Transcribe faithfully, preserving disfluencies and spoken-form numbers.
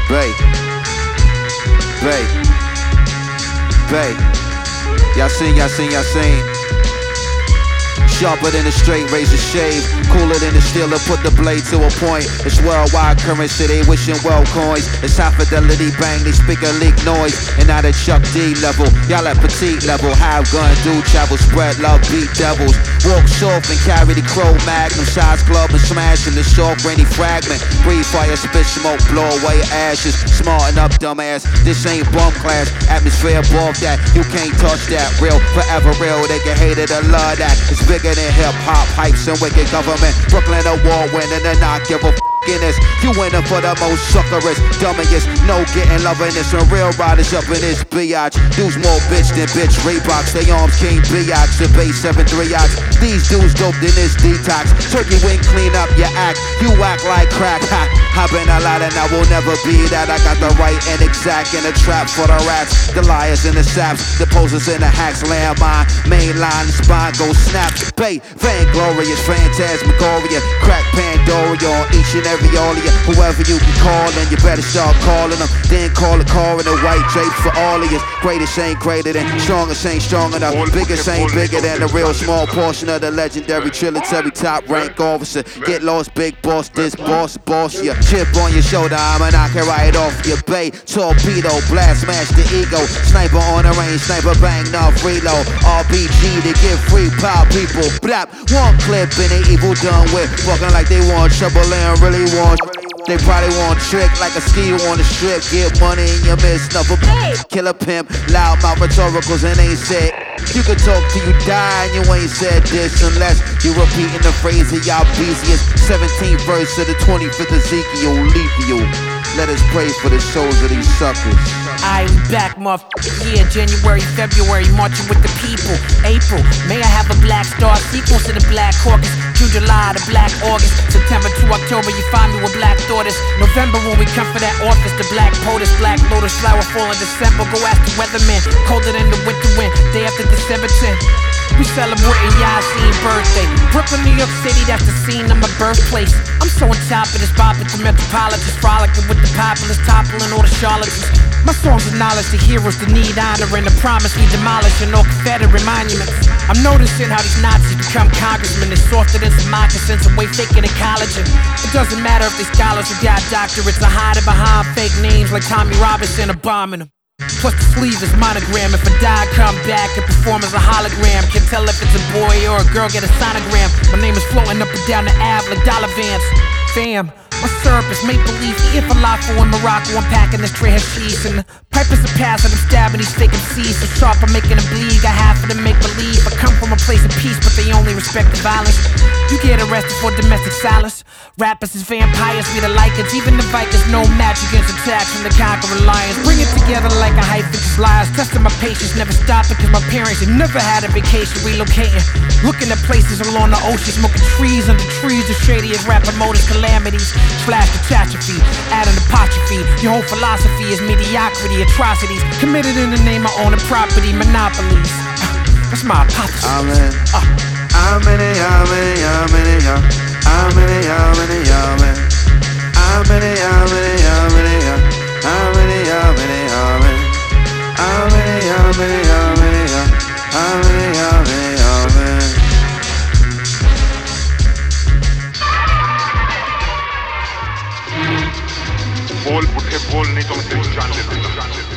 Bay, Bay, Bay. Y'all seen, y'all seen, y'all seen. Sharper than a straight razor shave, cooler than a steeler, put the blade to a point. It's worldwide currency, they wishing well coins. It's high fidelity bang, they speak a leak noise. And now at Chuck D level, y'all at petite level. Have gun, do travel, spread love, beat devils. Walk soft and carry the crow magnum. Shots club and smashing the short rainy fragment. Breathe fire, spit smoke, blow away ashes. Smarten up, dumbass, this ain't bum class. Atmosphere above that, you can't touch that. Real, forever real, they can hate it or love that. It's bigger than hip-hop, hypes and wicked government. Brooklyn award winning and not give a f*** in this. You winning for the most suckerest, dummiest. No getting love in this. And real riders up in this biatch. Dudes more bitch than bitch. Reeboks, they arms king biatch. The base seven three ox. These dudes dope in this detox. Turkey wing clean up your act. You act like crack. Ha. I've been a lot and I will never be that. I got the right and exact in the trap for the rats. The liars and the saps. The posers and the hacks. Landmine, mainline, spine go snap. Bay, vainglorious, phantasmagoria. Crack Pandoria on each and every all of you. Whoever you can call and you better start calling them. Then call a car in the white drapes for all of you. Greatest ain't greater than, strongest ain't strong enough. Biggest ain't bigger than the real small portion of the legendary trilitary top rank officer. Get lost, big boss, this boss, boss ya. Chip on your shoulder, I'ma knock it right off your bay. Torpedo, blast, smash the ego. Sniper on the range, sniper bang, enough reload. R B G to get free, power people. Blap, one clip and they evil done with. Walking like they want trouble and really want. They probably want trick like a ski on the strip. Get money in your midst, snuff a killer pimp. Loud mouth rhetoricals and ain't said. You can talk till you die and you ain't said this unless you repeating the phrase of y'all busiest. seventeenth verse of the twenty-fifth Ezekiel, Lethal. Let us pray for the souls of these suckers. I am back, motherfucker. Yeah, January, February, marching with the people. April, may I have a black star sequence to the Black Caucus. June, July, the Black August. September to October, you find me with Black Daughters. November, when we come for that office, the Black POTUS. Black Lotus, flower fall in December. Go ask the weatherman, colder than the winter wind. Day after December tenth. We celebrating Yassine birthday. Brooklyn, New York City, that's the scene of my birthplace. I'm so on top of this bop at the metropolitans, frolicking with the populace, toppling all the charlatans. My songs acknowledge the heroes that need honor and the promise we demolishing all Confederate monuments. I'm noticing how these Nazis become congressmen. They're softer than some moccasins and way faking in college. And it doesn't matter if they scholars who got doctorates are hiding behind fake names like Tommy Robinson or bombing them. Plus the sleeve is monogram. If I die, come back and perform as a hologram. Can't tell if it's a boy or a girl, get a sonogram. My name is floating up and down the Ave like dollar vans. Fam, my syrup is make-believe. Eat falafel in Morocco, I'm packing this tray hashish. And the pipers are passing, I'm stabbing these fake M Cs. So sharp, I'm making them bleed. Got half of them make-believe. I come from a place of peace, but they only respect the violence. You get arrested for domestic silence. Rappers is vampires, we the Lycans. Even the Vikings, no match against attacks from the conquering lions. Bring it together like a hype fixes lies. Testing my patience, never stopping cause my parents have never had a vacation relocating. Looking at places along the ocean, smoking trees under trees. The shady as rap promoters, calamities. Flash catastrophe, add an apostrophe. Your whole philosophy is mediocrity, atrocities committed in the name of owning property, monopolies. That's my hypothesis. Amen. Uh. Amen, amen, amen, amen, amen, amen, amen, amen, amen, amen, amen, amen, Vol, porque Vol ni to